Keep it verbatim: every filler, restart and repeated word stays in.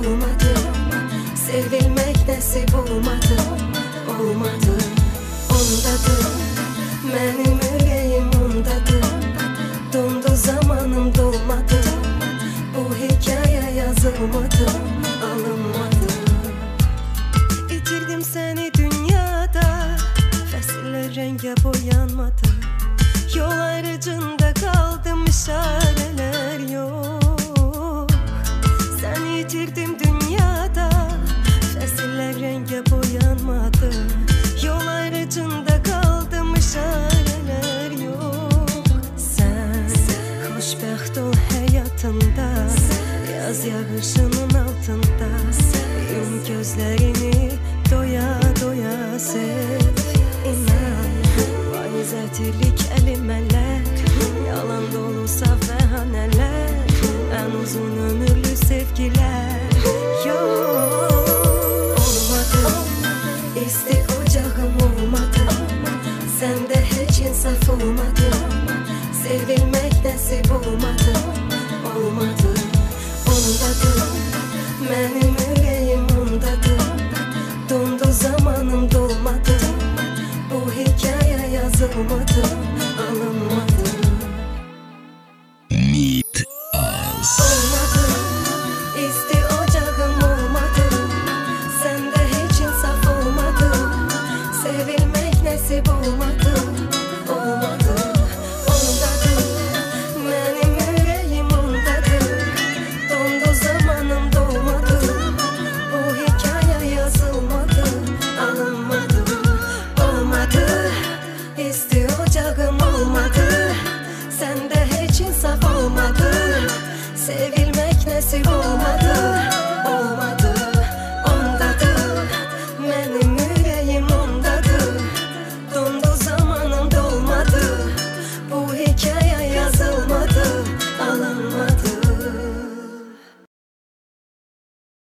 olmadı. Sevilmek nasip olmadı. Olmadı. Ondadır benim yüreğim, ondadır. Dondu zamanım dolmadı. Bu hikaye yazılmadı, alınmadı. İtirdim seni dünyada, fesiller renge boyanmadı. Yol ayrıcında kaldım, işareler yok. Seni yitirdim dünyada, fesiller renge boyanmadı. Yol ayrıcında kaldım, işareler yok. Sen, sen xoşbəxt ol hayatında, yaz yağışının altında. Yum gözlerini, doya doya sev. İnan, vanizetirli kelimeler, yalan dolu safhaneler, en uzun ömürlü sevgiler yok. Olmadı, isti ocağım olmadı. Sende hiç insaf olmadı. Sevilmek nasip olmadı. Olmadı. Ondadır benim yüreğim, ondadır. Dondu zamanım dolmadı. Bu hikaye yazılmadı, alınmadı. Meet us. Olmadı, isti ocağım olmadı. Sende hiç insaf olmadı. Sevilmek nasip olmadı. Olmadı. Ondadır benim yüreğim, ondadır. Dondu zamanım dolmadı. Bu hikaye yazılmadı, alınmadı. Olmadı, isti ocağım olmadı. Sende hiç insaf olmadı. Sevilmek nasip olmadı.